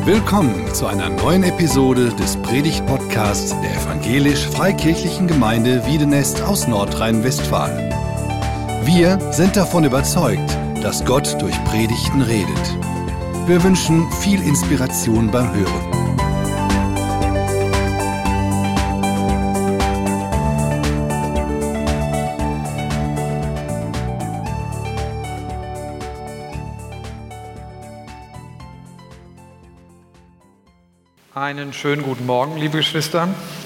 Willkommen zu einer neuen Episode des Predigt-Podcasts der Evangelisch-Freikirchlichen Gemeinde Wiedenest aus Nordrhein-Westfalen. Wir sind davon überzeugt, dass Gott durch Predigten redet. Wir wünschen viel Inspiration beim Hören. Einen schönen guten Morgen, liebe Geschwister.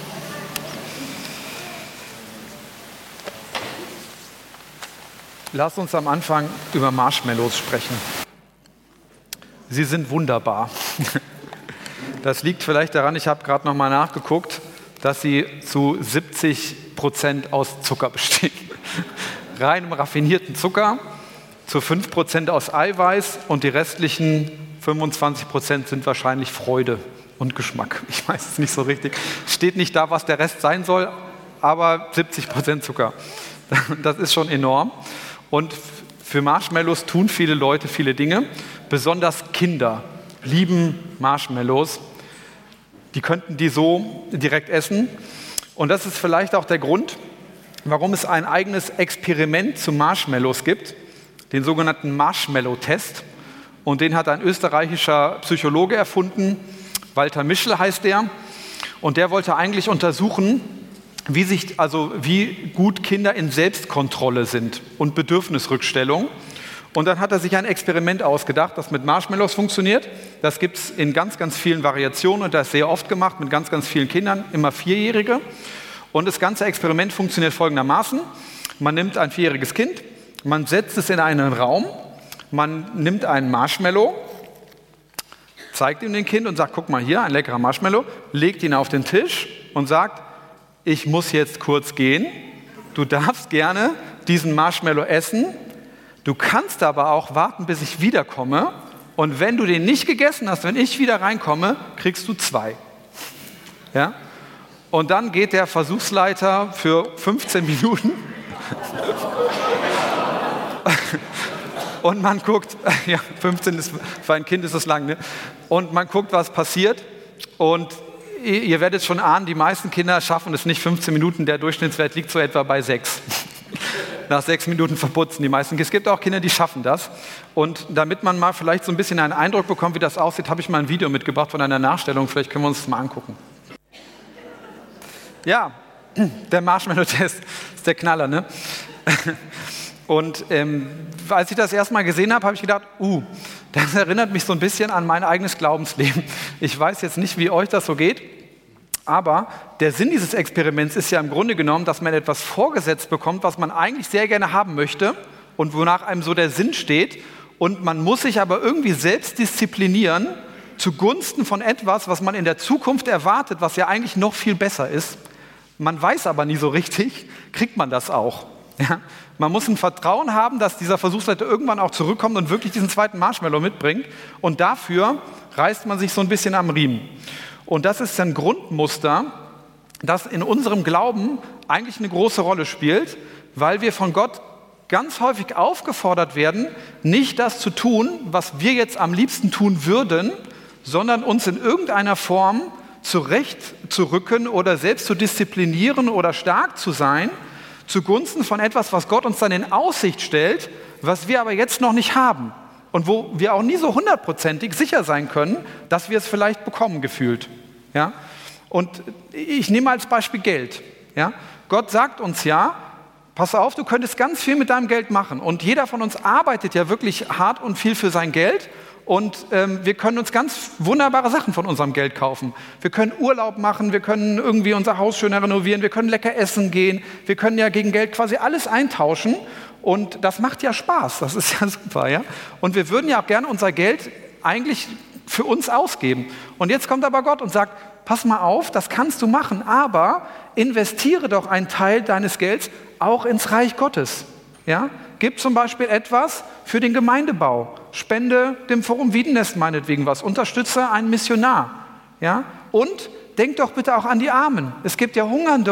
Lasst uns am Anfang über Marshmallows sprechen. Sie sind wunderbar. Das liegt vielleicht daran, ich habe gerade noch mal nachgeguckt, dass sie zu 70% aus Zucker bestehen. Reinem raffinierten Zucker, zu 5% aus Eiweiß und die restlichen 25% sind wahrscheinlich Freude und Geschmack. Ich weiß es nicht so richtig. Steht nicht da, was der Rest sein soll, aber 70% Zucker. Das ist schon enorm. Und für Marshmallows tun viele Leute viele Dinge. Besonders Kinder lieben Marshmallows. Die könnten die so direkt essen. Und das ist vielleicht auch der Grund, warum es ein eigenes Experiment zu Marshmallows gibt, den sogenannten Marshmallow-Test. Und den hat ein österreichischer Psychologe erfunden, Walter Mischel heißt der, und der wollte eigentlich untersuchen, wie gut Kinder in Selbstkontrolle sind und Bedürfnisrückstellung. Und dann hat er sich ein Experiment ausgedacht, das mit Marshmallows funktioniert. Das gibt es in ganz, ganz vielen Variationen und das ist sehr oft gemacht mit ganz, ganz vielen Kindern, immer Vierjährige. Und das ganze Experiment funktioniert folgendermaßen. Man nimmt ein vierjähriges Kind, man setzt es in einen Raum, man nimmt einen Marshmallow, zeigt ihm den Kind und sagt, guck mal hier, ein leckerer Marshmallow, legt ihn auf den Tisch und sagt, ich muss jetzt kurz gehen, du darfst gerne diesen Marshmallow essen, du kannst aber auch warten, bis ich wiederkomme und wenn du den nicht gegessen hast, wenn ich wieder reinkomme, kriegst du 2. Ja? Und dann geht der Versuchsleiter für 15 Minuten und man guckt, ja, 15 ist, für ein Kind ist das lang, ne? Und man guckt, was passiert. Und ihr werdet schon ahnen, die meisten Kinder schaffen es nicht 15 Minuten. Der Durchschnittswert liegt so etwa bei 6. Nach 6 Minuten verputzen die meisten. Es gibt auch Kinder, die schaffen das. Und damit man mal vielleicht so ein bisschen einen Eindruck bekommt, wie das aussieht, habe ich mal ein Video mitgebracht von einer Nachstellung. Vielleicht können wir uns das mal angucken. Ja, der Marshmallow-Test ist der Knaller, ne? Und als ich das erst mal gesehen habe, habe ich gedacht, das erinnert mich so ein bisschen an mein eigenes Glaubensleben. Ich weiß jetzt nicht, wie euch das so geht, aber der Sinn dieses Experiments ist ja im Grunde genommen, dass man etwas vorgesetzt bekommt, was man eigentlich sehr gerne haben möchte und wonach einem so der Sinn steht. Und man muss sich aber irgendwie selbst disziplinieren zugunsten von etwas, was man in der Zukunft erwartet, was ja eigentlich noch viel besser ist. Man weiß aber nie so richtig, kriegt man das auch. Ja? Man muss ein Vertrauen haben, dass dieser Versuchsleiter irgendwann auch zurückkommt und wirklich diesen zweiten Marshmallow mitbringt. Und dafür reißt man sich so ein bisschen am Riemen. Und das ist ein Grundmuster, das in unserem Glauben eigentlich eine große Rolle spielt, weil wir von Gott ganz häufig aufgefordert werden, nicht das zu tun, was wir jetzt am liebsten tun würden, sondern uns in irgendeiner Form zurechtzurücken oder selbst zu disziplinieren oder stark zu sein, zugunsten von etwas, was Gott uns dann in Aussicht stellt, was wir aber jetzt noch nicht haben und wo wir auch nie so 100%ig sicher sein können, dass wir es vielleicht bekommen gefühlt. Ja? Und ich nehme als Beispiel Geld. Ja? Gott sagt uns ja, pass auf, du könntest ganz viel mit deinem Geld machen und jeder von uns arbeitet ja wirklich hart und viel für sein Geld. Und wir können uns ganz wunderbare Sachen von unserem Geld kaufen. Wir können Urlaub machen, wir können irgendwie unser Haus schöner renovieren, wir können lecker essen gehen, wir können ja gegen Geld quasi alles eintauschen. Und das macht ja Spaß, das ist ja super. Ja? Und wir würden ja auch gerne unser Geld eigentlich für uns ausgeben. Und jetzt kommt aber Gott und sagt, pass mal auf, das kannst du machen, aber investiere doch einen Teil deines Gelds auch ins Reich Gottes. Ja? Gib zum Beispiel etwas für den Gemeindebau. Spende dem Forum Wiedenest meinetwegen was. Unterstütze einen Missionar. Ja? Und denk doch bitte auch an die Armen. Es gibt ja hungernde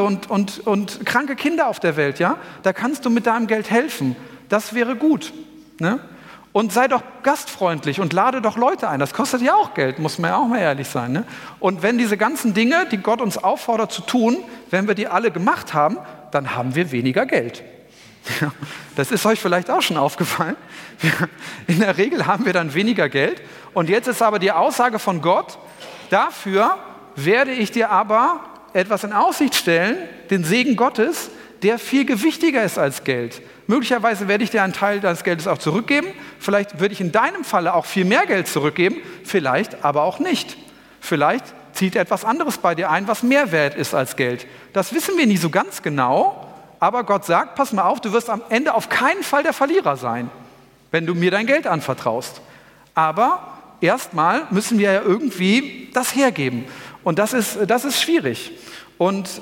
und kranke Kinder auf der Welt. Ja? Da kannst du mit deinem Geld helfen. Das wäre gut. Ne? Und sei doch gastfreundlich und lade doch Leute ein. Das kostet ja auch Geld, muss man ja auch mal ehrlich sein. Ne? Und wenn diese ganzen Dinge, die Gott uns auffordert zu tun, wenn wir die alle gemacht haben, dann haben wir weniger Geld. Ja, das ist euch vielleicht auch schon aufgefallen. In der Regel haben wir dann weniger Geld. Und jetzt ist aber die Aussage von Gott, dafür werde ich dir aber etwas in Aussicht stellen, den Segen Gottes, der viel gewichtiger ist als Geld. Möglicherweise werde ich dir einen Teil deines Geldes auch zurückgeben. Vielleicht würde ich in deinem Falle auch viel mehr Geld zurückgeben. Vielleicht aber auch nicht. Vielleicht zieht etwas anderes bei dir ein, was mehr wert ist als Geld. Das wissen wir nie so ganz genau. Aber Gott sagt, pass mal auf, du wirst am Ende auf keinen Fall der Verlierer sein, wenn du mir dein Geld anvertraust. Aber erstmal müssen wir ja irgendwie das hergeben. Und das ist schwierig. Und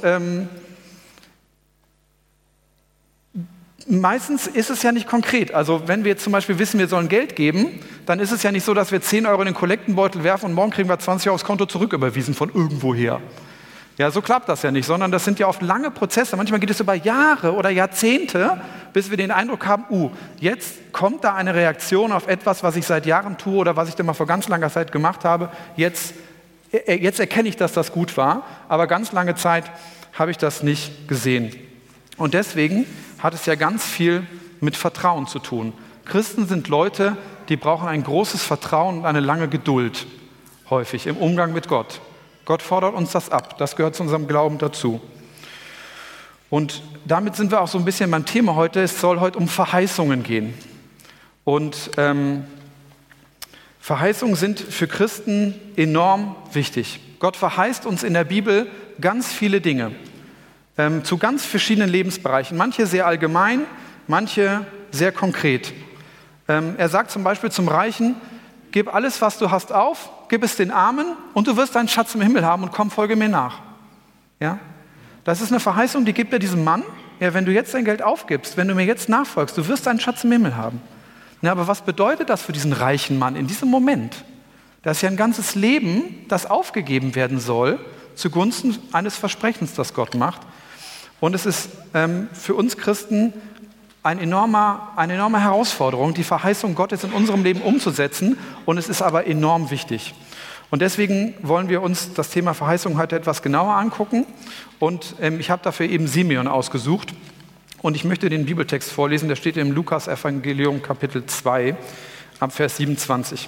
meistens ist es ja nicht konkret. Also wenn wir jetzt zum Beispiel wissen, wir sollen Geld geben, dann ist es ja nicht so, dass wir 10 Euro in den Kollektenbeutel werfen und morgen kriegen wir 20 Euro aufs Konto zurücküberwiesen von irgendwoher. Ja, so klappt das ja nicht, sondern das sind ja oft lange Prozesse. Manchmal geht es über Jahre oder Jahrzehnte, bis wir den Eindruck haben, jetzt kommt da eine Reaktion auf etwas, was ich seit Jahren tue oder was ich dann mal vor ganz langer Zeit gemacht habe. Jetzt erkenne ich, dass das gut war, aber ganz lange Zeit habe ich das nicht gesehen. Und deswegen hat es ja ganz viel mit Vertrauen zu tun. Christen sind Leute, die brauchen ein großes Vertrauen und eine lange Geduld, häufig im Umgang mit Gott. Gott fordert uns das ab, das gehört zu unserem Glauben dazu. Und damit sind wir auch so ein bisschen beim Thema heute. Es soll heute um Verheißungen gehen. Und Verheißungen sind für Christen enorm wichtig. Gott verheißt uns in der Bibel ganz viele Dinge. Zu ganz verschiedenen Lebensbereichen. Manche sehr allgemein, manche sehr konkret. Er sagt zum Beispiel zum Reichen, gib alles, was du hast, auf, gib es den Armen und du wirst einen Schatz im Himmel haben und komm, folge mir nach. Ja? Das ist eine Verheißung, die gibt er diesem Mann. Ja, wenn du jetzt dein Geld aufgibst, wenn du mir jetzt nachfolgst, du wirst einen Schatz im Himmel haben. Ja, aber was bedeutet das für diesen reichen Mann in diesem Moment? Das ist ja ein ganzes Leben, das aufgegeben werden soll, zugunsten eines Versprechens, das Gott macht. Und es ist für uns Christen eine enorme Herausforderung, die Verheißung Gottes in unserem Leben umzusetzen. Und es ist aber enorm wichtig. Und deswegen wollen wir uns das Thema Verheißung heute etwas genauer angucken. Und ich habe dafür eben Simeon ausgesucht. Und ich möchte den Bibeltext vorlesen, der steht im Lukas-Evangelium Kapitel 2, ab Vers 27.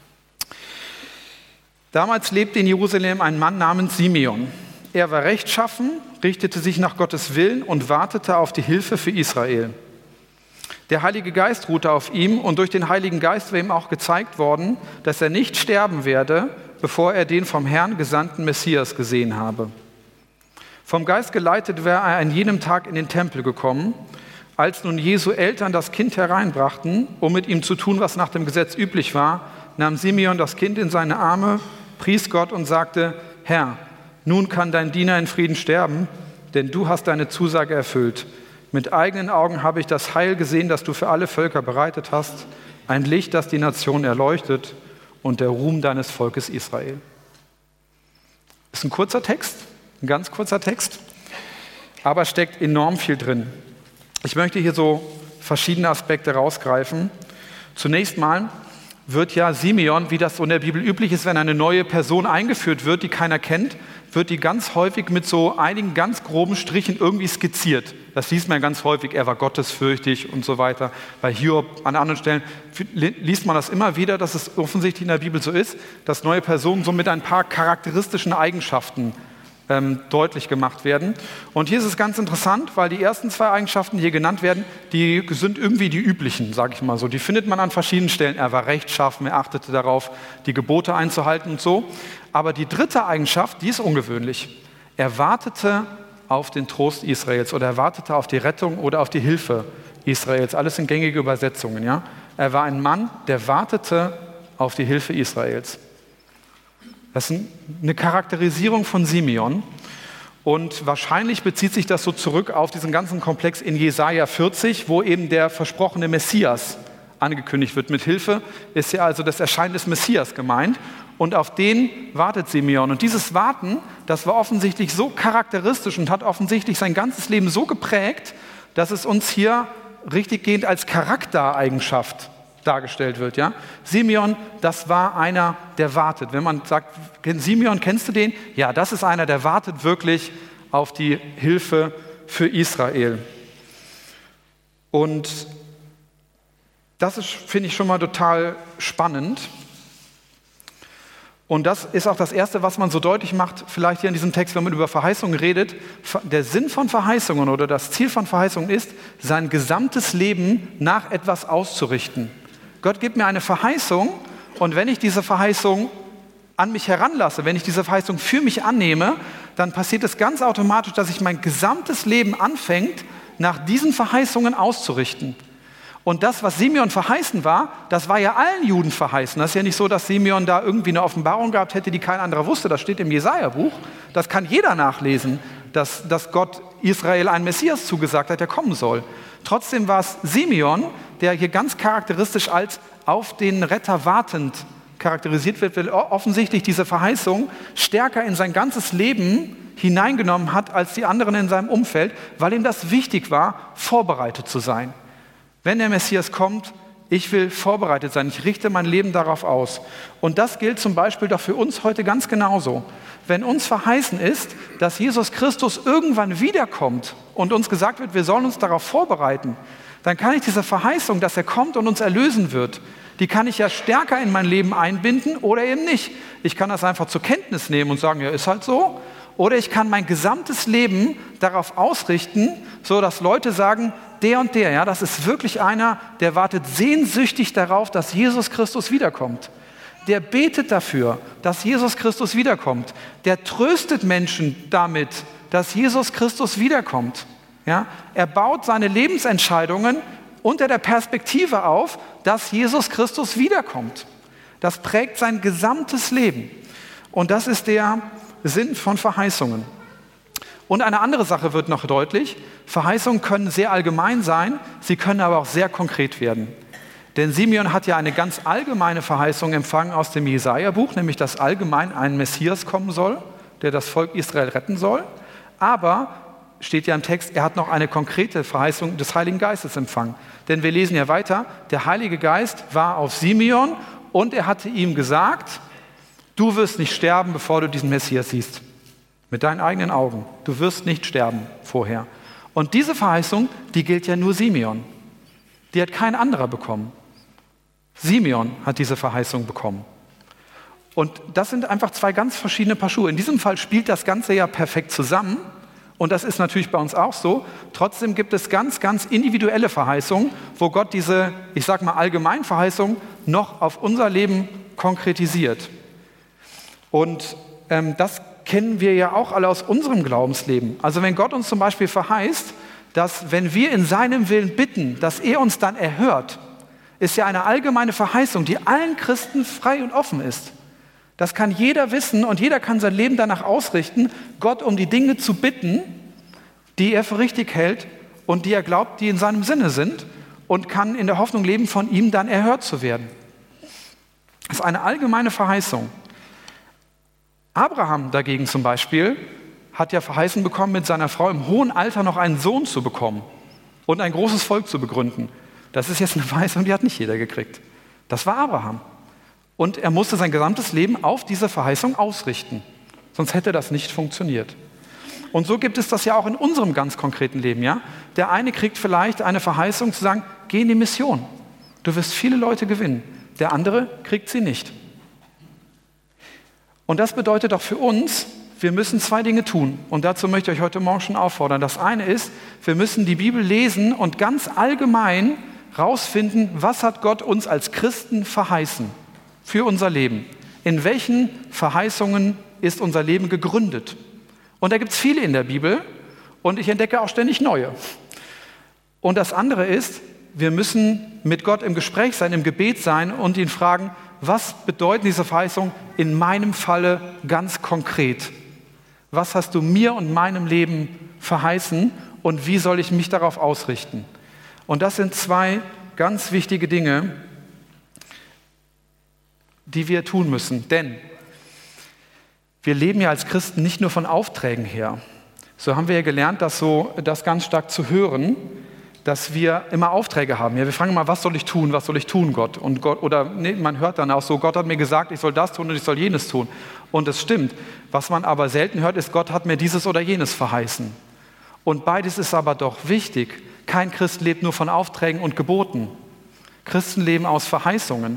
Damals lebte in Jerusalem ein Mann namens Simeon. Er war rechtschaffen, richtete sich nach Gottes Willen und wartete auf die Hilfe für Israel. Der Heilige Geist ruhte auf ihm und durch den Heiligen Geist war ihm auch gezeigt worden, dass er nicht sterben werde, bevor er den vom Herrn gesandten Messias gesehen habe. Vom Geist geleitet war er an jenem Tag in den Tempel gekommen. Als nun Jesu Eltern das Kind hereinbrachten, um mit ihm zu tun, was nach dem Gesetz üblich war, nahm Simeon das Kind in seine Arme, pries Gott und sagte, Herr, nun kann dein Diener in Frieden sterben, denn du hast deine Zusage erfüllt. Mit eigenen Augen habe ich das Heil gesehen, das du für alle Völker bereitet hast, ein Licht, das die Nation erleuchtet und der Ruhm deines Volkes Israel. Das ist ein kurzer Text, ein ganz kurzer Text, aber steckt enorm viel drin. Ich möchte hier so verschiedene Aspekte rausgreifen. Zunächst mal wird ja Simeon, wie das so in der Bibel üblich ist, wenn eine neue Person eingeführt wird, die keiner kennt, wird die ganz häufig mit so einigen ganz groben Strichen irgendwie skizziert. Das liest man ganz häufig, er war gottesfürchtig und so weiter. Bei Hiob, an anderen Stellen liest man das immer wieder, dass es offensichtlich in der Bibel so ist, dass neue Personen so mit ein paar charakteristischen Eigenschaften deutlich gemacht werden. Und hier ist es ganz interessant, weil die ersten 2 Eigenschaften, die hier genannt werden, die sind irgendwie die üblichen, sage ich mal so. Die findet man an verschiedenen Stellen. Er war rechtschaffen, er achtete darauf, die Gebote einzuhalten und so. Aber die dritte Eigenschaft, die ist ungewöhnlich. Er wartete auf den Trost Israels oder er wartete auf die Rettung oder auf die Hilfe Israels. Alles in gängige Übersetzungen. Ja? Er war ein Mann, der wartete auf die Hilfe Israels. Das ist eine Charakterisierung von Simeon und wahrscheinlich bezieht sich das so zurück auf diesen ganzen Komplex in Jesaja 40, wo eben der versprochene Messias angekündigt wird. Mit Hilfe ist ja also das Erscheinen des Messias gemeint und auf den wartet Simeon. Und dieses Warten, das war offensichtlich so charakteristisch und hat offensichtlich sein ganzes Leben so geprägt, dass es uns hier richtiggehend als Charaktereigenschaft dargestellt wird. Ja? Simeon, das war einer, der wartet. Wenn man sagt, Simeon, kennst du den? Ja, das ist einer, der wartet wirklich auf die Hilfe für Israel. Und das ist, finde ich, schon mal total spannend. Und das ist auch das Erste, was man so deutlich macht, vielleicht hier in diesem Text, wenn man über Verheißungen redet. Der Sinn von Verheißungen oder das Ziel von Verheißungen ist, sein gesamtes Leben nach etwas auszurichten. Gott gibt mir eine Verheißung und wenn ich diese Verheißung an mich heranlasse, wenn ich diese Verheißung für mich annehme, dann passiert es ganz automatisch, dass sich mein gesamtes Leben anfängt, nach diesen Verheißungen auszurichten. Und das, was Simeon verheißen war, das war ja allen Juden verheißen. Das ist ja nicht so, dass Simeon da irgendwie eine Offenbarung gehabt hätte, die kein anderer wusste. Das steht im Jesaja-Buch. Das kann jeder nachlesen, dass Gott Israel einen Messias zugesagt hat, der kommen soll. Trotzdem war es Simeon, der hier ganz charakteristisch als auf den Retter wartend charakterisiert wird, weil offensichtlich diese Verheißung stärker in sein ganzes Leben hineingenommen hat als die anderen in seinem Umfeld, weil ihm das wichtig war, vorbereitet zu sein. Wenn der Messias kommt, ich will vorbereitet sein, ich richte mein Leben darauf aus. Und das gilt zum Beispiel doch für uns heute ganz genauso. Wenn uns verheißen ist, dass Jesus Christus irgendwann wiederkommt und uns gesagt wird, wir sollen uns darauf vorbereiten, dann kann ich diese Verheißung, dass er kommt und uns erlösen wird, die kann ich ja stärker in mein Leben einbinden oder eben nicht. Ich kann das einfach zur Kenntnis nehmen und sagen, ja, ist halt so. Oder ich kann mein gesamtes Leben darauf ausrichten, so dass Leute sagen, der und der, ja, das ist wirklich einer, der wartet sehnsüchtig darauf, dass Jesus Christus wiederkommt. Der betet dafür, dass Jesus Christus wiederkommt. Der tröstet Menschen damit, dass Jesus Christus wiederkommt. Ja? Er baut seine Lebensentscheidungen unter der Perspektive auf, dass Jesus Christus wiederkommt. Das prägt sein gesamtes Leben. Und das ist der Sinn von Verheißungen. Und eine andere Sache wird noch deutlich. Verheißungen können sehr allgemein sein, sie können aber auch sehr konkret werden. Denn Simeon hat ja eine ganz allgemeine Verheißung empfangen aus dem Jesaja-Buch, nämlich dass allgemein ein Messias kommen soll, der das Volk Israel retten soll. Aber, steht ja im Text, er hat noch eine konkrete Verheißung des Heiligen Geistes empfangen. Denn wir lesen ja weiter, der Heilige Geist war auf Simeon und er hatte ihm gesagt, du wirst nicht sterben, bevor du diesen Messias siehst. Mit deinen eigenen Augen. Du wirst nicht sterben vorher. Und diese Verheißung, die gilt ja nur Simeon. Die hat kein anderer bekommen. Simeon hat diese Verheißung bekommen. Und das sind einfach zwei ganz verschiedene Paar Schuhe. In diesem Fall spielt das Ganze ja perfekt zusammen. Und das ist natürlich bei uns auch so. Trotzdem gibt es ganz, ganz individuelle Verheißungen, wo Gott diese, ich sag mal, Allgemeinverheißung noch auf unser Leben konkretisiert. Und das kennen wir ja auch alle aus unserem Glaubensleben. Also wenn Gott uns zum Beispiel verheißt, dass wenn wir in seinem Willen bitten, dass er uns dann erhört, ist ja eine allgemeine Verheißung, die allen Christen frei und offen ist. Das kann jeder wissen und jeder kann sein Leben danach ausrichten, Gott um die Dinge zu bitten, die er für richtig hält und die er glaubt, die in seinem Sinne sind und kann in der Hoffnung leben, von ihm dann erhört zu werden. Das ist eine allgemeine Verheißung. Abraham dagegen zum Beispiel hat ja verheißen bekommen, mit seiner Frau im hohen Alter noch einen Sohn zu bekommen und ein großes Volk zu begründen. Das ist jetzt eine Verheißung, die hat nicht jeder gekriegt. Das war Abraham. Und er musste sein gesamtes Leben auf diese Verheißung ausrichten. Sonst hätte das nicht funktioniert. Und so gibt es das ja auch in unserem ganz konkreten Leben. Ja? Der eine kriegt vielleicht eine Verheißung zu sagen, geh in die Mission. Du wirst viele Leute gewinnen. Der andere kriegt sie nicht. Und das bedeutet doch für uns, wir müssen zwei Dinge tun. Und dazu möchte ich euch heute Morgen schon auffordern. Das eine ist, wir müssen die Bibel lesen und ganz allgemein rausfinden, was hat Gott uns als Christen verheißen für unser Leben. In welchen Verheißungen ist unser Leben gegründet? Und da gibt es viele in der Bibel und ich entdecke auch ständig neue. Und das andere ist, wir müssen mit Gott im Gespräch sein, im Gebet sein und ihn fragen, was bedeuten diese Verheißungen in meinem Falle ganz konkret? Was hast du mir und meinem Leben verheißen und wie soll ich mich darauf ausrichten? Und das sind zwei ganz wichtige Dinge, die wir tun müssen. Denn wir leben ja als Christen nicht nur von Aufträgen her. So haben wir ja gelernt, das ganz stark zu hören. dass wir immer Aufträge haben. Ja, wir fragen immer, was soll ich tun, Gott? Und Gott man hört dann auch so, Gott hat mir gesagt, ich soll das tun und ich soll jenes tun. Und es stimmt. Was man aber selten hört, ist, Gott hat mir dieses oder jenes verheißen. Und beides ist aber doch wichtig. Kein Christ lebt nur von Aufträgen und Geboten. Christen leben aus Verheißungen.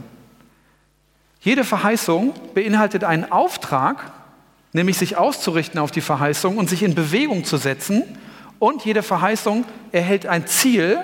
Jede Verheißung beinhaltet einen Auftrag, nämlich sich auszurichten auf die Verheißung und sich in Bewegung zu setzen. Und jede Verheißung enthält ein Ziel,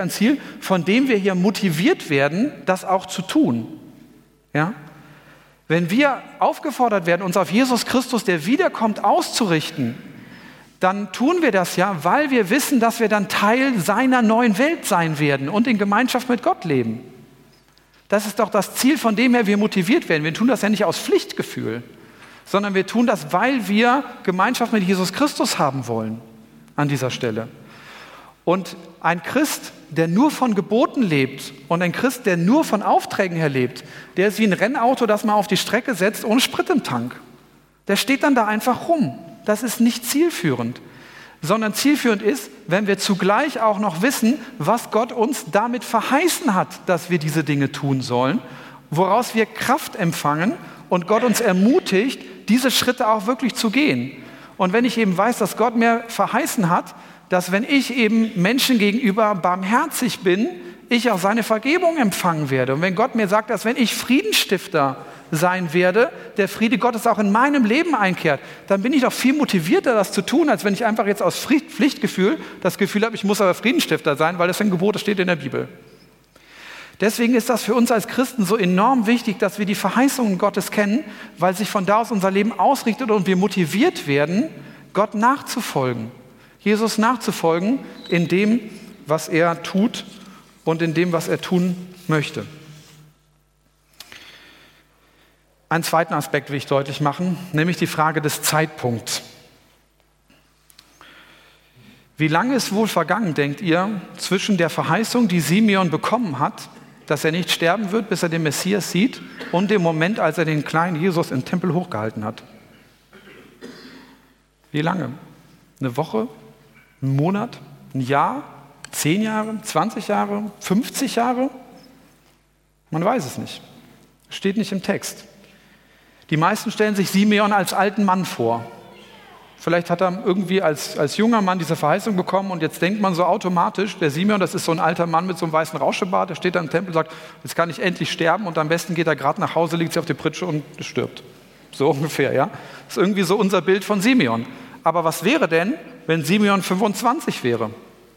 von dem wir hier motiviert werden, das auch zu tun. Ja? Wenn wir aufgefordert werden, uns auf Jesus Christus, der wiederkommt, auszurichten, dann tun wir das ja, weil wir wissen, dass wir dann Teil seiner neuen Welt sein werden und in Gemeinschaft mit Gott leben. Das ist doch das Ziel, von dem her wir motiviert werden. Wir tun das ja nicht aus Pflichtgefühl, sondern wir tun das, weil wir Gemeinschaft mit Jesus Christus haben wollen an dieser Stelle. Und ein Christ, der nur von Geboten lebt und ein Christ, der nur von Aufträgen her lebt, der ist wie ein Rennauto, das man auf die Strecke setzt ohne Sprit im Tank. Der steht dann da einfach rum. Das ist nicht zielführend, sondern zielführend ist, wenn wir zugleich auch noch wissen, was Gott uns damit verheißen hat, dass wir diese Dinge tun sollen, woraus wir Kraft empfangen und Gott uns ermutigt, diese Schritte auch wirklich zu gehen. Und wenn ich eben weiß, dass Gott mir verheißen hat, dass wenn ich eben Menschen gegenüber barmherzig bin, ich auch seine Vergebung empfangen werde. Und wenn Gott mir sagt, dass wenn ich Friedensstifter sein werde, der Friede Gottes auch in meinem Leben einkehrt, dann bin ich doch viel motivierter, das zu tun, als wenn ich einfach jetzt aus Pflichtgefühl das Gefühl habe, ich muss aber Friedensstifter sein, weil das ein Gebot steht in der Bibel. Deswegen ist das für uns als Christen so enorm wichtig, dass wir die Verheißungen Gottes kennen, weil sich von da aus unser Leben ausrichtet und wir motiviert werden, Gott nachzufolgen, Jesus nachzufolgen in dem, was er tut und in dem, was er tun möchte. Einen zweiten Aspekt will ich deutlich machen, nämlich die Frage des Zeitpunkts. Wie lange ist wohl vergangen, denkt ihr, zwischen der Verheißung, die Simeon bekommen hat, dass er nicht sterben wird, bis er den Messias sieht, und dem Moment, als er den kleinen Jesus im Tempel hochgehalten hat? Wie lange? Eine Woche? Ein Monat? Ein Jahr? 10 Jahre? 20 Jahre? 50 Jahre? Man weiß es nicht. Steht nicht im Text. Die meisten stellen sich Simeon als alten Mann vor. Vielleicht hat er irgendwie als junger Mann diese Verheißung bekommen und jetzt denkt man so automatisch, der Simeon, das ist so ein alter Mann mit so einem weißen Rauschebart, der steht da im Tempel und sagt, jetzt kann ich endlich sterben und am besten geht er gerade nach Hause, liegt sich auf die Pritsche und stirbt. So ungefähr, ja. Das ist irgendwie so unser Bild von Simeon. Aber was wäre denn, wenn Simeon 25 wäre?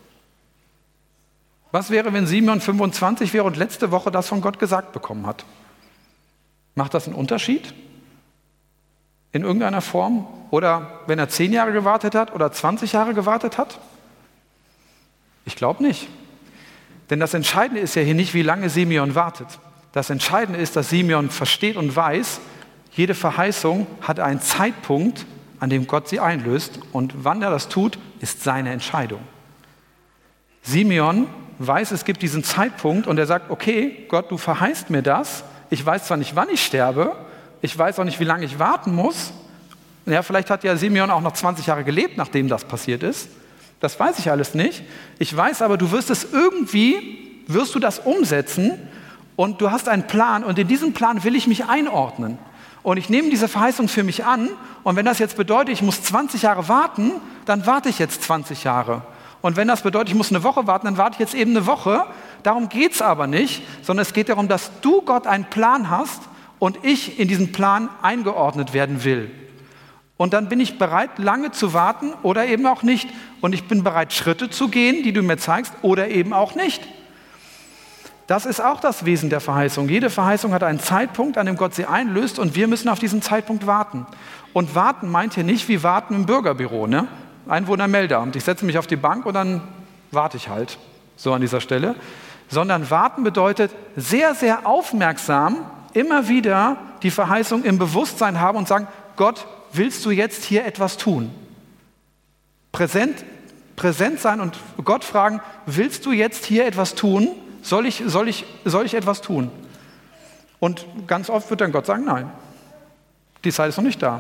Was wäre, wenn Simeon 25 wäre und letzte Woche das von Gott gesagt bekommen hat? Macht das einen Unterschied? In irgendeiner Form? Oder wenn er 10 Jahre gewartet hat oder 20 Jahre gewartet hat? Ich glaube nicht. Denn das Entscheidende ist ja hier nicht, wie lange Simeon wartet. Das Entscheidende ist, dass Simeon versteht und weiß, jede Verheißung hat einen Zeitpunkt, an dem Gott sie einlöst. Und wann er das tut, ist seine Entscheidung. Simeon weiß, es gibt diesen Zeitpunkt und er sagt, okay, Gott, du verheißt mir das. Ich weiß zwar nicht, wann ich sterbe, ich weiß auch nicht, wie lange ich warten muss. Ja, vielleicht hat ja Simeon auch noch 20 Jahre gelebt, nachdem das passiert ist. Das weiß ich alles nicht. Ich weiß aber, du wirst du das umsetzen und du hast einen Plan und in diesen Plan will ich mich einordnen. Und ich nehme diese Verheißung für mich an und wenn das jetzt bedeutet, ich muss 20 Jahre warten, dann warte ich jetzt 20 Jahre. Und wenn das bedeutet, ich muss eine Woche warten, dann warte ich jetzt eben eine Woche. Darum geht es aber nicht, sondern es geht darum, dass du, Gott, einen Plan hast und ich in diesen Plan eingeordnet werden will. Und dann bin ich bereit, lange zu warten oder eben auch nicht. Und ich bin bereit, Schritte zu gehen, die du mir zeigst, oder eben auch nicht. Das ist auch das Wesen der Verheißung. Jede Verheißung hat einen Zeitpunkt, an dem Gott sie einlöst und wir müssen auf diesen Zeitpunkt warten. Und warten meint hier nicht wie warten im Bürgerbüro, ne? Einwohnermeldeamt. Ich setze mich auf die Bank und dann warte ich halt, so an dieser Stelle. Sondern warten bedeutet sehr, sehr aufmerksam immer wieder die Verheißung im Bewusstsein haben und sagen, Gott, willst du jetzt hier etwas tun? Präsent sein und Gott fragen, willst du jetzt hier etwas tun? Soll ich etwas tun? Und ganz oft wird dann Gott sagen, nein, die Zeit ist noch nicht da.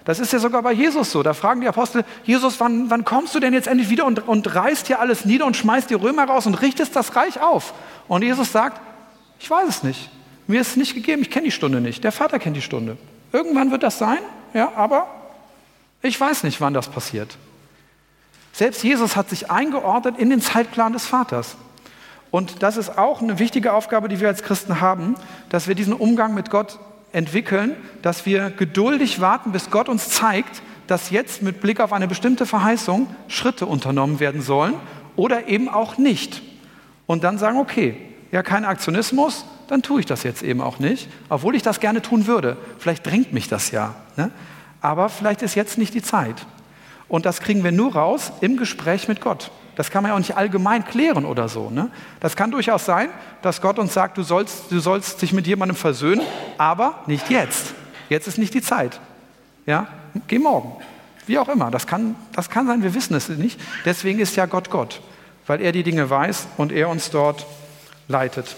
Das ist ja sogar bei Jesus so. Da fragen die Apostel, Jesus, wann kommst du denn jetzt endlich wieder und reißt hier alles nieder und schmeißt die Römer raus und richtest das Reich auf? Und Jesus sagt, ich weiß es nicht. Mir ist es nicht gegeben, ich kenne die Stunde nicht. Der Vater kennt die Stunde. Irgendwann wird das sein, ja, aber ich weiß nicht, wann das passiert. Selbst Jesus hat sich eingeordnet in den Zeitplan des Vaters. Und das ist auch eine wichtige Aufgabe, die wir als Christen haben, dass wir diesen Umgang mit Gott entwickeln, dass wir geduldig warten, bis Gott uns zeigt, dass jetzt mit Blick auf eine bestimmte Verheißung Schritte unternommen werden sollen oder eben auch nicht. Und dann sagen, okay, ja, kein Aktionismus, dann tue ich das jetzt eben auch nicht, obwohl ich das gerne tun würde. Vielleicht drängt mich das ja, ne? Aber vielleicht ist jetzt nicht die Zeit. Und das kriegen wir nur raus im Gespräch mit Gott. Das kann man ja auch nicht allgemein klären oder so. Ne? Das kann durchaus sein, dass Gott uns sagt, du sollst dich mit jemandem versöhnen, aber nicht jetzt. Jetzt ist nicht die Zeit. Ja? Geh morgen. Wie auch immer. Das kann sein, wir wissen es nicht. Deswegen ist ja Gott Gott, weil er die Dinge weiß und er uns dort leitet.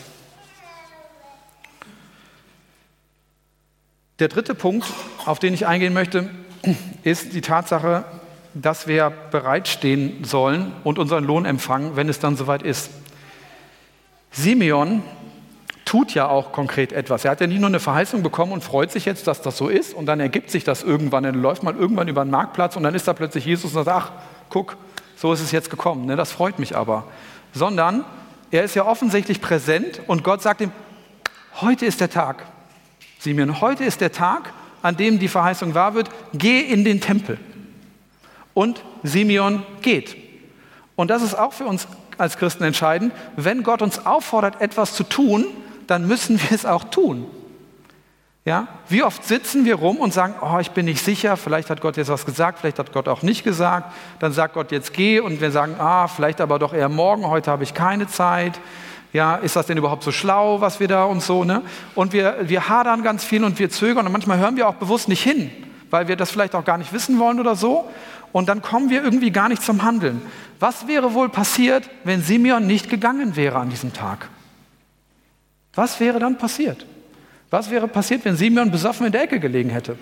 Der dritte Punkt, auf den ich eingehen möchte, ist die Tatsache, dass wir bereitstehen sollen und unseren Lohn empfangen, wenn es dann soweit ist. Simeon tut ja auch konkret etwas. Er hat ja nicht nur eine Verheißung bekommen und freut sich jetzt, dass das so ist und dann ergibt sich das irgendwann. Dann läuft man irgendwann über den Marktplatz und dann ist da plötzlich Jesus und sagt, ach, guck, so ist es jetzt gekommen. Ne? Das freut mich aber. Sondern er ist ja offensichtlich präsent und Gott sagt ihm, heute ist der Tag. Simeon, heute ist der Tag, an dem die Verheißung wahr wird, geh in den Tempel. Und Simeon geht. Und das ist auch für uns als Christen entscheidend. Wenn Gott uns auffordert, etwas zu tun, dann müssen wir es auch tun. Ja? Wie oft sitzen wir rum und sagen, oh, ich bin nicht sicher, vielleicht hat Gott jetzt was gesagt, vielleicht hat Gott auch nicht gesagt. Dann sagt Gott, jetzt geh und wir sagen, vielleicht aber doch eher morgen, heute habe ich keine Zeit. Ja, ist das denn überhaupt so schlau, was wir da und so, ne? Und wir hadern ganz viel und wir zögern und manchmal hören wir auch bewusst nicht hin, weil wir das vielleicht auch gar nicht wissen wollen oder so. Und dann kommen wir irgendwie gar nicht zum Handeln. Was wäre wohl passiert, wenn Simeon nicht gegangen wäre an diesem Tag? Was wäre dann passiert? Was wäre passiert, wenn Simeon besoffen in der Ecke gelegen hätte?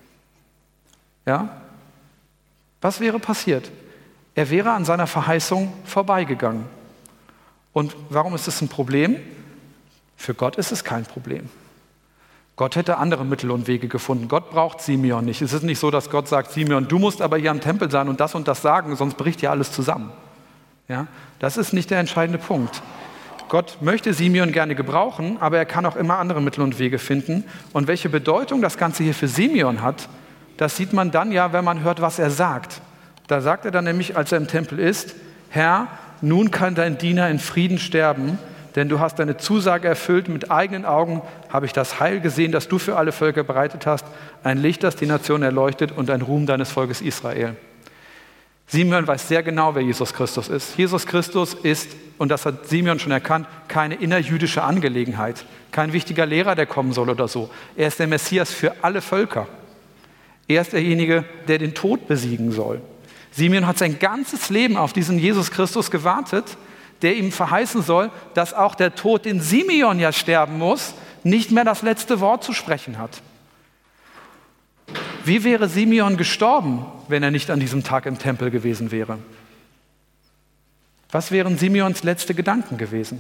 Ja? Was wäre passiert? Er wäre an seiner Verheißung vorbeigegangen. Und warum ist es ein Problem? Für Gott ist es kein Problem. Gott hätte andere Mittel und Wege gefunden. Gott braucht Simeon nicht. Es ist nicht so, dass Gott sagt, Simeon, du musst aber hier am Tempel sein und das sagen, sonst bricht ja alles zusammen. Ja? Das ist nicht der entscheidende Punkt. Gott möchte Simeon gerne gebrauchen, aber er kann auch immer andere Mittel und Wege finden. Und welche Bedeutung das Ganze hier für Simeon hat, das sieht man dann ja, wenn man hört, was er sagt. Da sagt er dann nämlich, als er im Tempel ist, Herr, nun kann dein Diener in Frieden sterben, denn du hast deine Zusage erfüllt. Mit eigenen Augen habe ich das Heil gesehen, das du für alle Völker bereitet hast. Ein Licht, das die Nation erleuchtet und ein Ruhm deines Volkes Israel. Simeon weiß sehr genau, wer Jesus Christus ist. Jesus Christus ist, und das hat Simeon schon erkannt, keine innerjüdische Angelegenheit. Kein wichtiger Lehrer, der kommen soll oder so. Er ist der Messias für alle Völker. Er ist derjenige, der den Tod besiegen soll. Simeon hat sein ganzes Leben auf diesen Jesus Christus gewartet, der ihm verheißen soll, dass auch der Tod, den Simeon ja sterben muss, nicht mehr das letzte Wort zu sprechen hat. Wie wäre Simeon gestorben, wenn er nicht an diesem Tag im Tempel gewesen wäre? Was wären Simeons letzte Gedanken gewesen?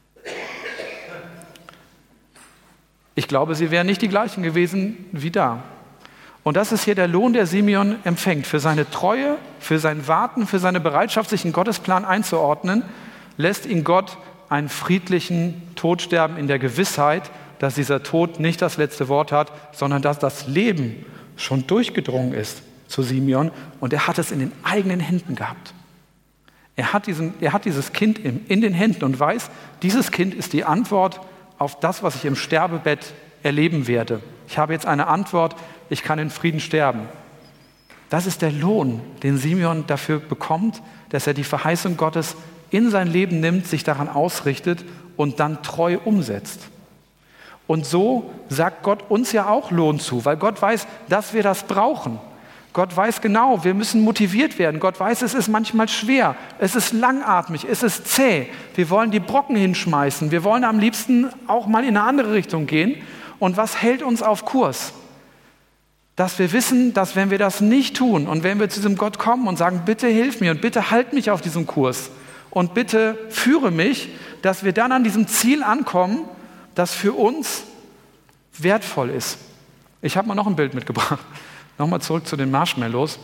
Ich glaube, sie wären nicht die gleichen gewesen wie da. Und das ist hier der Lohn, der Simeon empfängt. Für seine Treue, für sein Warten, für seine Bereitschaft, sich in Gottes Plan einzuordnen, lässt ihn Gott einen friedlichen Tod sterben in der Gewissheit, dass dieser Tod nicht das letzte Wort hat, sondern dass das Leben schon durchgedrungen ist zu Simeon und er hat es in den eigenen Händen gehabt. Er hat dieses Kind in den Händen und weiß, dieses Kind ist die Antwort auf das, was ich im Sterbebett erleben werde. Ich habe jetzt eine Antwort, ich kann in Frieden sterben. Das ist der Lohn, den Simeon dafür bekommt, dass er die Verheißung Gottes in sein Leben nimmt, sich daran ausrichtet und dann treu umsetzt. Und so sagt Gott uns ja auch Lohn zu, weil Gott weiß, dass wir das brauchen. Gott weiß genau, wir müssen motiviert werden. Gott weiß, es ist manchmal schwer, es ist langatmig, es ist zäh. Wir wollen die Brocken hinschmeißen, wir wollen am liebsten auch mal in eine andere Richtung gehen. Und was hält uns auf Kurs? Dass wir wissen, dass wenn wir das nicht tun und wenn wir zu diesem Gott kommen und sagen, bitte hilf mir und bitte halt mich auf diesem Kurs und bitte führe mich, dass wir dann an diesem Ziel ankommen, das für uns wertvoll ist. Ich habe mal noch ein Bild mitgebracht. Nochmal zurück zu den Marshmallows.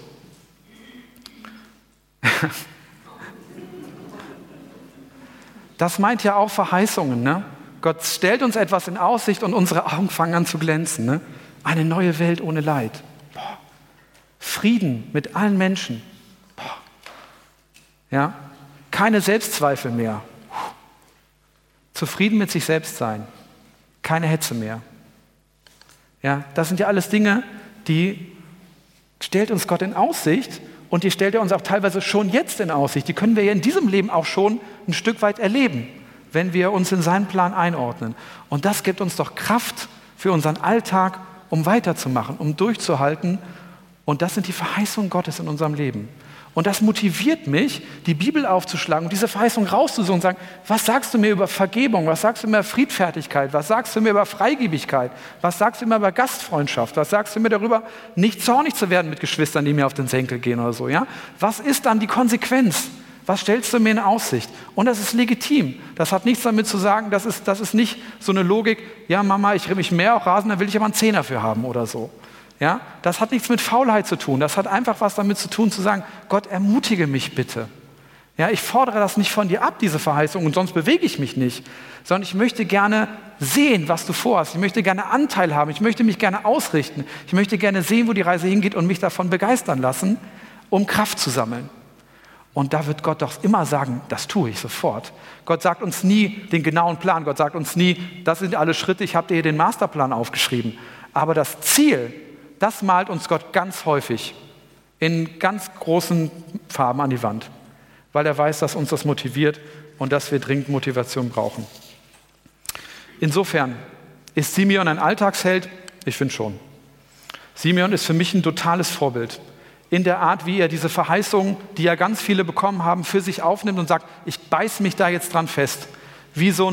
Das meint ja auch Verheißungen, ne? Gott stellt uns etwas in Aussicht und unsere Augen fangen an zu glänzen, ne? Eine neue Welt ohne Leid. Boah. Frieden mit allen Menschen. Boah. Ja? Keine Selbstzweifel mehr. Zufrieden mit sich selbst sein. Keine Hetze mehr. Ja, das sind ja alles Dinge, die stellt uns Gott in Aussicht und die stellt er uns auch teilweise schon jetzt in Aussicht. Die können wir ja in diesem Leben auch schon ein Stück weit erleben, wenn wir uns in seinen Plan einordnen. Und das gibt uns doch Kraft für unseren Alltag, um weiterzumachen, um durchzuhalten. Und das sind die Verheißungen Gottes in unserem Leben. Und das motiviert mich, die Bibel aufzuschlagen und diese Verheißung rauszusuchen und sagen, was sagst du mir über Vergebung, was sagst du mir über Friedfertigkeit, was sagst du mir über Freigebigkeit, was sagst du mir über Gastfreundschaft, was sagst du mir darüber, nicht zornig zu werden mit Geschwistern, die mir auf den Senkel gehen oder so. Ja? Was ist dann die Konsequenz? Was stellst du mir in Aussicht? Und das ist legitim. Das hat nichts damit zu sagen, das ist nicht so eine Logik, ja Mama, ich mähe auch Rasen, da will ich aber einen Zehner für haben oder so. Ja? Das hat nichts mit Faulheit zu tun. Das hat einfach was damit zu tun, zu sagen, Gott, ermutige mich bitte. Ja, ich fordere das nicht von dir ab, diese Verheißung, und sonst bewege ich mich nicht. Sondern ich möchte gerne sehen, was du vorhast. Ich möchte gerne Anteil haben. Ich möchte mich gerne ausrichten. Ich möchte gerne sehen, wo die Reise hingeht und mich davon begeistern lassen, um Kraft zu sammeln. Und da wird Gott doch immer sagen, das tue ich sofort. Gott sagt uns nie den genauen Plan. Gott sagt uns nie, das sind alle Schritte, ich habe dir hier den Masterplan aufgeschrieben. Aber das Ziel, das malt uns Gott ganz häufig in ganz großen Farben an die Wand. Weil er weiß, dass uns das motiviert und dass wir dringend Motivation brauchen. Insofern, ist Simeon ein Alltagsheld? Ich finde schon. Simeon ist für mich ein totales Vorbild. In der Art, wie er diese Verheißung, die ja ganz viele bekommen haben, für sich aufnimmt und sagt, ich beiß mich da jetzt dran fest. Wie so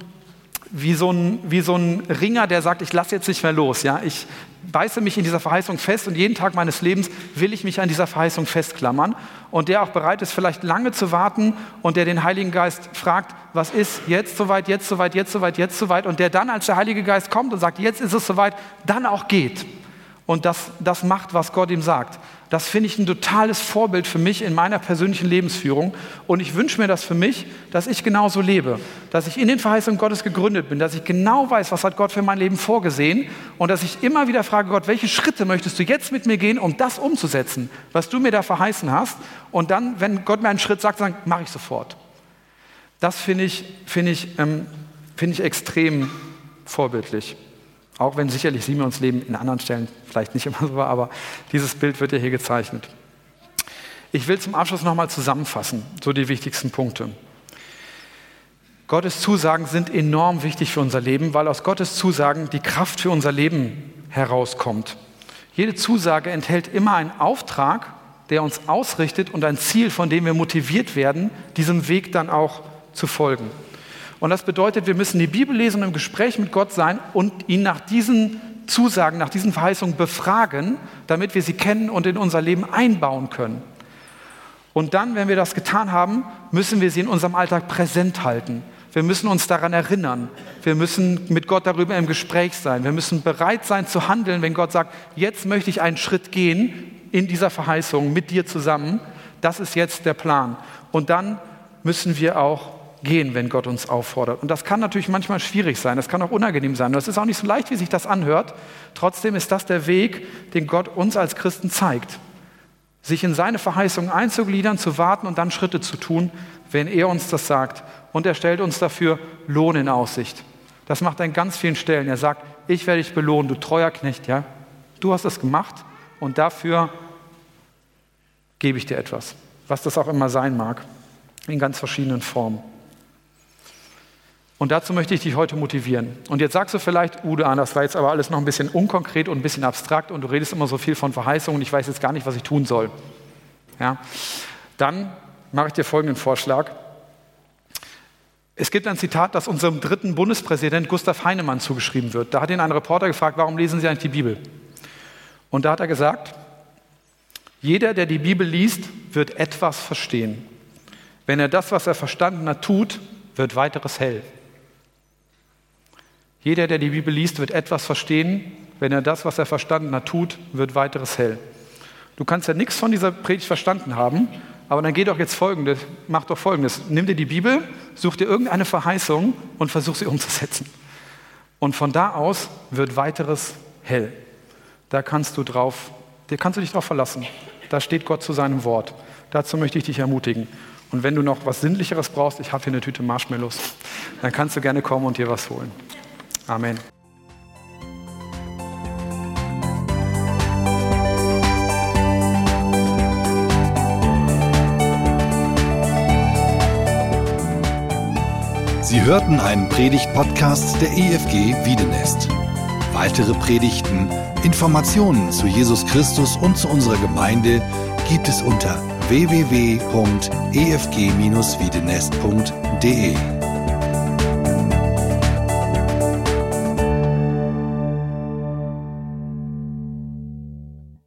ein Ringer, der sagt, ich lasse jetzt nicht mehr los. Ja? Ich beiße mich in dieser Verheißung fest und jeden Tag meines Lebens will ich mich an dieser Verheißung festklammern. Und der auch bereit ist, vielleicht lange zu warten und der den Heiligen Geist fragt, was ist jetzt soweit, jetzt soweit, jetzt soweit, jetzt soweit. Und der dann, als der Heilige Geist kommt und sagt, jetzt ist es soweit, dann auch geht. Und das macht, was Gott ihm sagt. Das finde ich ein totales Vorbild für mich in meiner persönlichen Lebensführung. Und ich wünsche mir das für mich, dass ich genauso lebe. Dass ich in den Verheißungen Gottes gegründet bin. Dass ich genau weiß, was hat Gott für mein Leben vorgesehen. Und dass ich immer wieder frage, Gott, welche Schritte möchtest du jetzt mit mir gehen, um das umzusetzen, was du mir da verheißen hast. Und dann, wenn Gott mir einen Schritt sagt, dann mache ich sofort. Das finde ich extrem vorbildlich. Auch wenn sicherlich Simeons Leben in anderen Stellen vielleicht nicht immer so war, aber dieses Bild wird ja hier gezeichnet. Ich will zum Abschluss nochmal zusammenfassen, so die wichtigsten Punkte. Gottes Zusagen sind enorm wichtig für unser Leben, weil aus Gottes Zusagen die Kraft für unser Leben herauskommt. Jede Zusage enthält immer einen Auftrag, der uns ausrichtet und ein Ziel, von dem wir motiviert werden, diesem Weg dann auch zu folgen. Und das bedeutet, wir müssen die Bibel lesen und im Gespräch mit Gott sein und ihn nach diesen Zusagen, nach diesen Verheißungen befragen, damit wir sie kennen und in unser Leben einbauen können. Und dann, wenn wir das getan haben, müssen wir sie in unserem Alltag präsent halten. Wir müssen uns daran erinnern. Wir müssen mit Gott darüber im Gespräch sein. Wir müssen bereit sein zu handeln, wenn Gott sagt, jetzt möchte ich einen Schritt gehen in dieser Verheißung mit dir zusammen. Das ist jetzt der Plan. Und dann müssen wir auch gehen, wenn Gott uns auffordert. Und das kann natürlich manchmal schwierig sein, das kann auch unangenehm sein. Das ist auch nicht so leicht, wie sich das anhört. Trotzdem ist das der Weg, den Gott uns als Christen zeigt. Sich in seine Verheißungen einzugliedern, zu warten und dann Schritte zu tun, wenn er uns das sagt. Und er stellt uns dafür Lohn in Aussicht. Das macht er an ganz vielen Stellen. Er sagt, ich werde dich belohnen, du treuer Knecht. Ja? Du hast es gemacht und dafür gebe ich dir etwas. Was das auch immer sein mag, in ganz verschiedenen Formen. Und dazu möchte ich dich heute motivieren. Und jetzt sagst du vielleicht, Ude, das war jetzt aber alles noch ein bisschen unkonkret und ein bisschen abstrakt und du redest immer so viel von Verheißungen und ich weiß jetzt gar nicht, was ich tun soll. Ja? Dann mache ich dir folgenden Vorschlag. Es gibt ein Zitat, das unserem 3. Bundespräsident Gustav Heinemann zugeschrieben wird. Da hat ihn ein Reporter gefragt, warum lesen Sie eigentlich die Bibel? Und da hat er gesagt, jeder, der die Bibel liest, wird etwas verstehen. Wenn er das, was er verstanden hat, tut, wird weiteres hell. Jeder, der die Bibel liest, wird etwas verstehen. Wenn er das, was er verstanden hat, tut, wird weiteres hell. Du kannst ja nichts von dieser Predigt verstanden haben, aber dann mach doch Folgendes. Nimm dir die Bibel, such dir irgendeine Verheißung und versuch sie umzusetzen. Und von da aus wird weiteres hell. Da kannst du dich drauf verlassen. Da steht Gott zu seinem Wort. Dazu möchte ich dich ermutigen. Und wenn du noch was Sinnlicheres brauchst, ich habe hier eine Tüte Marshmallows, dann kannst du gerne kommen und dir was holen. Amen. Sie hörten einen Predigt-Podcast der EFG Wiedenest. Weitere Predigten, Informationen zu Jesus Christus und zu unserer Gemeinde gibt es unter www.efg-wiedenest.de.